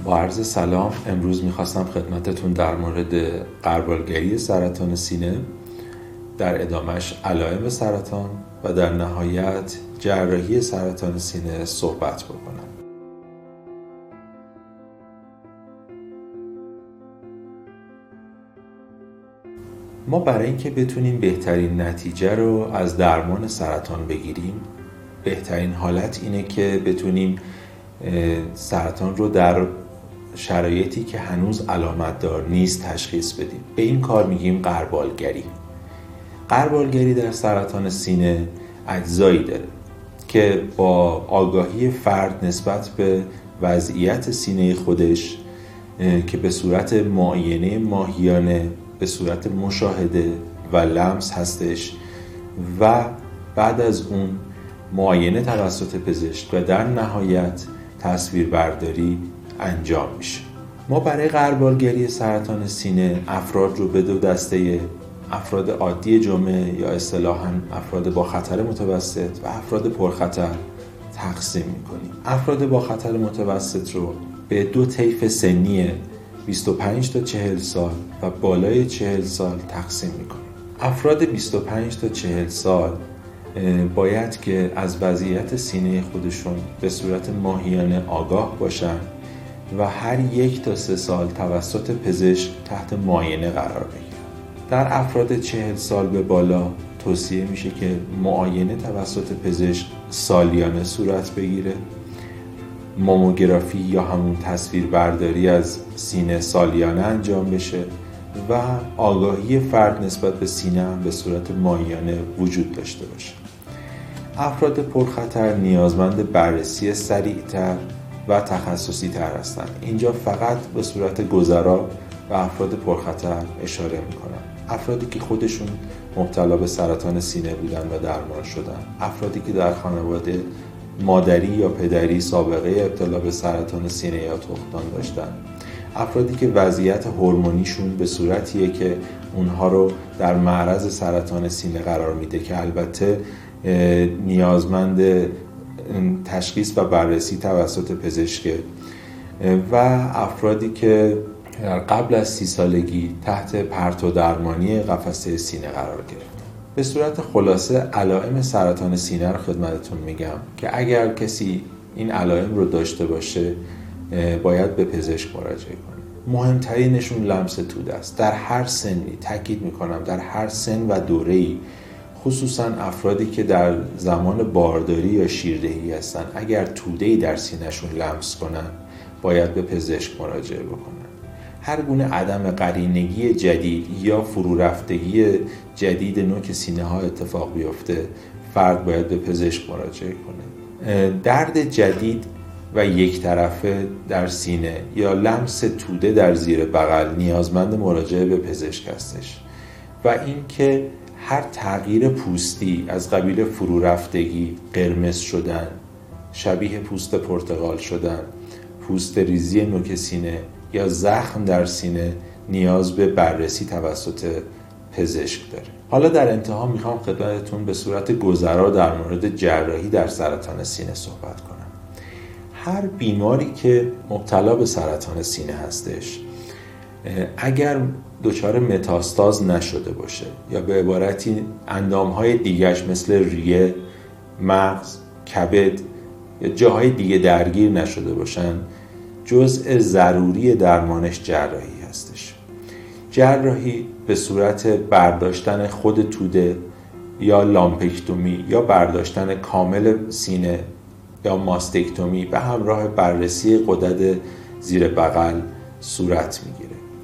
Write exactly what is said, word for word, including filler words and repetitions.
با عرض سلام، امروز میخواستم خدمتتون در مورد غربالگری سرطان سینه، در ادامهش علائم سرطان و در نهایت جراحی سرطان سینه صحبت بکنم. ما برای اینکه بتونیم بهترین نتیجه رو از درمان سرطان بگیریم، بهترین حالت اینه که بتونیم سرطان رو در شرایطی که هنوز علامت دار نیست تشخیص بدیم. به این کار میگیم غربالگری. غربالگری در سرطان سینه اجزایی داره که با آگاهی فرد نسبت به وضعیت سینه خودش که به صورت معاینه ماهیانه، به صورت مشاهده و لمس هستش و بعد از اون معاینه توسط پزشک و در نهایت تصویربرداری انجام میشه. ما برای غربالگری سرطان سینه افراد رو به دو دسته افراد عادی جامعه یا اصطلاحاً افراد با خطر متوسط و افراد پرخطر تقسیم میکنیم. افراد با خطر متوسط رو به دو طیف سنی بیست و پنج تا چهل سال و بالای چهل سال تقسیم میکنیم. افراد بیست و پنج تا چهل سال باید که از وضعیت سینه خودشون به صورت ماهیانه آگاه باشن و هر یک تا سه سال توسط پزشک تحت معاینه قرار بگیرن. در افراد چهل سال به بالا توصیه میشه که معاینه توسط پزشک سالیانه صورت بگیره. ماموگرافی یا همون تصویر برداری از سینه سالیانه انجام بشه و آگاهی فرد نسبت به سینه هم به صورت ماهیانه وجود داشته باشه. افراد پرخطر نیازمند بررسی سریعتر و تخصصی تر هستند. اینجا فقط به صورت گذرا و افراد پرخطر اشاره میکنم. افرادی که خودشون مبتلا به سرطان سینه بودن و درمان شدن، افرادی که در خانواده مادری یا پدری سابقه ابتلا به سرطان سینه یا تخمدان داشتن، افرادی که وضعیت هورمونیشون به صورتیه که اونها رو در معرض سرطان سینه قرار میده که البته نیازمند تشخیص و بررسی توسط پزشکه و افرادی که قبل از سی سالگی تحت پرتو درمانی قفسه سینه قرار گرفتن. به صورت خلاصه علائم سرطان سینه رو خدمتتون میگم که اگر کسی این علائم رو داشته باشه باید به پزشک مراجعه کنه. مهمترینشون لمس توده است. در هر سنی، تاکید میکنم در هر سن و دوره‌ای، خصوصا افرادی که در زمان بارداری یا شیردهی هستن، اگر توده‌ای در سینه‌شون لمس کنن باید به پزشک مراجعه بکنن. هر گونه عدم قرینگی جدید یا فرو رفتگی جدید نوک سینه ها اتفاق بیفته، فرد باید به پزشک مراجعه کنه. درد جدید و یک طرفه در سینه یا لمس توده در زیر بغل نیازمند مراجعه به پزشک هستش و اینکه هر تغییر پوستی از قبیل فرو رفتگی، قرمز شدن، شبیه پوست پرتقال شدن، پوست ریزی نوک سینه یا زخم در سینه نیاز به بررسی توسط پزشک داره. حالا در انتها میخوام خدمتتون به صورت گذرا در مورد جراحی در سرطان سینه صحبت کنم. هر بیماری که مبتلا به سرطان سینه هستش، اگر دچار متاستاز نشده باشه یا به عبارتی اندامهای دیگرش مثل ریه، مغز، کبد یا جاهای دیگه درگیر نشده باشن، جزء ضروری درمانش جراحی هستش. جراحی به صورت برداشتن خود توده یا لامپکتومی یا برداشتن کامل سینه یا ماستکتومی به همراه بررسی غدد زیر بغل صورت میگیره.